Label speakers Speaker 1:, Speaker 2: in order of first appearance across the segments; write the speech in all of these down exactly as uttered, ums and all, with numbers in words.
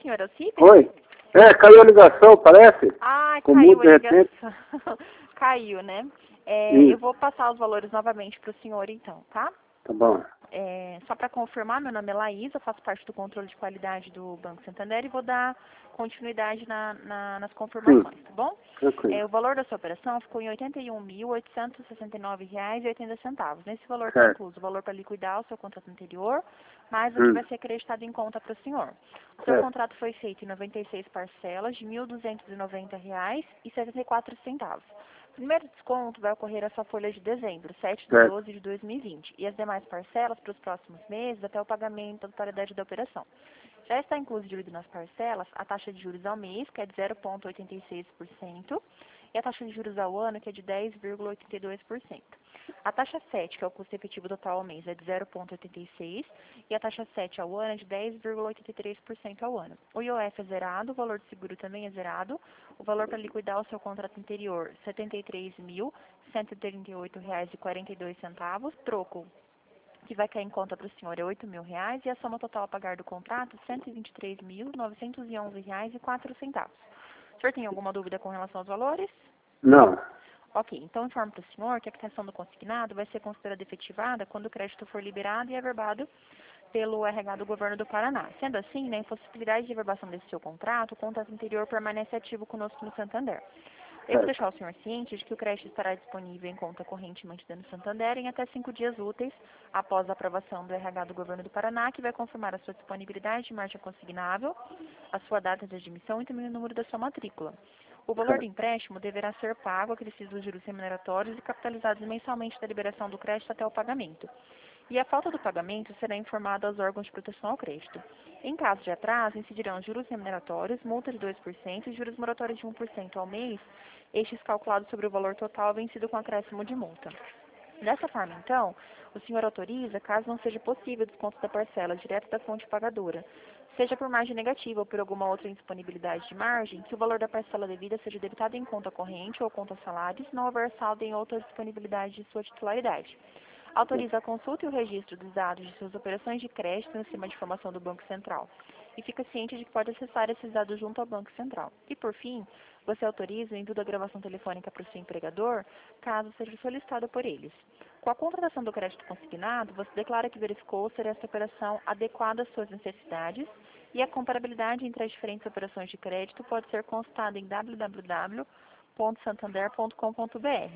Speaker 1: senhor Alcides?
Speaker 2: Oi. É, caiu a ligação, parece?
Speaker 1: Ah,
Speaker 2: Com
Speaker 1: caiu
Speaker 2: muito
Speaker 1: a
Speaker 2: de repente.
Speaker 1: ligação. Caiu, né? É,
Speaker 2: Isso.
Speaker 1: eu vou passar os valores novamente para o senhor, então, tá?
Speaker 2: Tá bom.
Speaker 1: É, só para confirmar, meu nome é Laís, eu faço parte do controle de qualidade do Banco Santander e vou dar continuidade na, na, nas confirmações,
Speaker 2: Sim.
Speaker 1: tá bom?
Speaker 2: Tranquilo.
Speaker 1: É, o valor da sua operação ficou em oitenta e um mil, oitocentos e sessenta e nove reais e oitenta centavos. Nesse valor está
Speaker 2: Certo.
Speaker 1: incluso o valor para liquidar o seu contrato anterior, mais o que
Speaker 2: Hum.
Speaker 1: vai ser acreditado em conta para o senhor. O seu
Speaker 2: Certo.
Speaker 1: contrato foi feito em noventa e seis parcelas de mil duzentos e noventa reais e setenta e quatro centavos. O primeiro desconto vai ocorrer a sua folha de dezembro, sete de
Speaker 2: Certo.
Speaker 1: doze de dois mil e vinte, e as demais parcelas para os próximos meses até o pagamento da totalidade da operação. Já está incluído nas parcelas a taxa de juros ao mês, que é de zero vírgula oitenta e seis por cento, e a taxa de juros ao ano, que é de dez vírgula oitenta e dois por cento. A taxa sete, que é o custo efetivo total ao mês, é de zero vírgula oitenta e seis por cento, e a taxa sete ao ano é de dez vírgula oitenta e três por cento ao ano. O I O F é zerado, o valor de seguro também é zerado, o valor para liquidar o seu contrato anterior, setenta e três mil, cento e trinta e oito reais e quarenta e dois centavos, troco que vai cair em conta para o senhor é oito mil reais e a soma total a pagar do contrato cento e vinte e três mil, novecentos e onze reais e quatro centavos. O senhor tem alguma dúvida com relação aos valores?
Speaker 2: Não.
Speaker 1: Ok, então informo para o senhor que a quitação do consignado vai ser considerada efetivada quando o crédito for liberado e averbado pelo R H do Governo do Paraná. Sendo assim, na impossibilidade de averbação desse seu contrato, o contrato anterior permanece ativo conosco no Santander. Eu vou
Speaker 2: Certo.
Speaker 1: deixar o senhor ciente de que o crédito estará disponível em conta corrente mantida no Santander em até cinco dias úteis após a aprovação do R H do Governo do Paraná, que vai confirmar a sua disponibilidade de margem consignável, a sua data de admissão e também o número da sua matrícula. O valor do
Speaker 2: Certo.
Speaker 1: empréstimo deverá ser pago acrescidos dos juros remuneratórios e capitalizados mensalmente da liberação do crédito até o pagamento. E a falta do pagamento será informada aos órgãos de proteção ao crédito. Em caso de atraso, incidirão juros remuneratórios, multa de dois por cento e juros moratórios de um por cento ao mês, estes calculados sobre o valor total vencido com acréscimo de multa. Dessa forma, então, o senhor autoriza, caso não seja possível o desconto da parcela direto da fonte pagadora, seja por margem negativa ou por alguma outra indisponibilidade de margem, que o valor da parcela devida seja debitado em conta corrente ou conta salário, se não houver saldo em outra disponibilidade de sua titularidade. Autoriza a consulta e o registro dos dados de suas operações de crédito no sistema de informação do Banco Central. E fica ciente de que pode acessar esses dados junto ao Banco Central. E, por fim, você autoriza o envio da gravação telefônica para o seu empregador, caso seja solicitado por eles. Com a contratação do crédito consignado, você declara que verificou ser esta operação adequada às suas necessidades e a comparabilidade entre as diferentes operações de crédito pode ser consultada em w w w ponto santander ponto com ponto b r.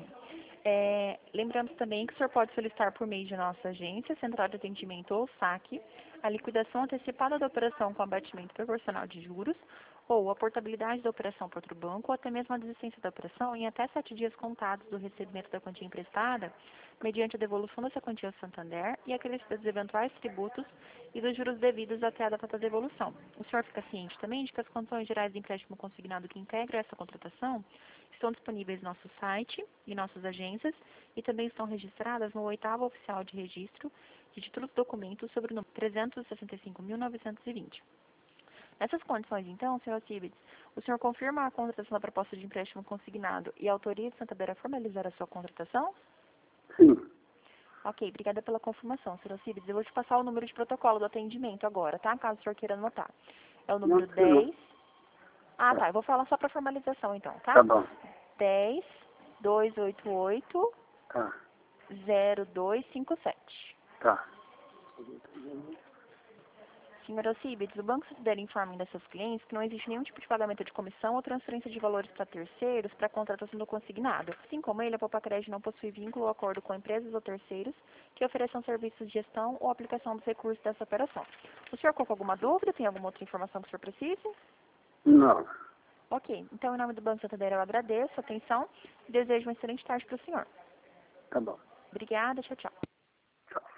Speaker 1: É, lembrando também que o senhor pode solicitar por meio de nossa agência, central de atendimento ou saque, a liquidação antecipada da operação com abatimento proporcional de juros, ou a portabilidade da operação para outro banco, ou até mesmo a desistência da operação em até sete dias contados do recebimento da quantia emprestada, mediante a devolução dessa quantia ao Santander e a crescida dos eventuais tributos e dos juros devidos até a data da devolução. O senhor fica ciente também de que as condições gerais de empréstimo consignado que integram essa contratação estão disponíveis no nosso site e nossas agências e também estão registradas no oitavo oficial de registro de títulos documentos sobre o número trezentos e sessenta e cinco mil novecentos e vinte. Nessas condições, então, senhor Alcides, o senhor confirma a contratação da proposta de empréstimo consignado e autoriza o Santander a formalizar a sua contratação?
Speaker 2: Sim.
Speaker 1: Ok, obrigada pela confirmação, senhor Alcides. Eu vou te passar o número de protocolo do atendimento agora, tá? Caso o senhor queira anotar. É o
Speaker 2: Não
Speaker 1: número
Speaker 2: sei não.
Speaker 1: dez. Ah, tá. Eu vou falar só para formalização, então, tá?
Speaker 2: Tá bom.
Speaker 1: dez, dois oito oito,
Speaker 2: Tá.
Speaker 1: zero dois cinco sete.
Speaker 2: Tá.
Speaker 1: Senhor Alcibiades, o Banco Santander informa ainda a seus clientes que não existe nenhum tipo de pagamento de comissão ou transferência de valores para terceiros para a contratação do consignado. Assim como ele, a Popacred não possui vínculo ou acordo com empresas ou terceiros que ofereçam serviços de gestão ou aplicação dos recursos dessa operação. O senhor colocou alguma dúvida? Tem alguma outra informação que o senhor precise?
Speaker 2: Não.
Speaker 1: Ok. Então, em nome do Banco Santander, eu agradeço a atenção e desejo uma excelente tarde para o senhor.
Speaker 2: Tá bom.
Speaker 1: Obrigada. Tchau, tchau.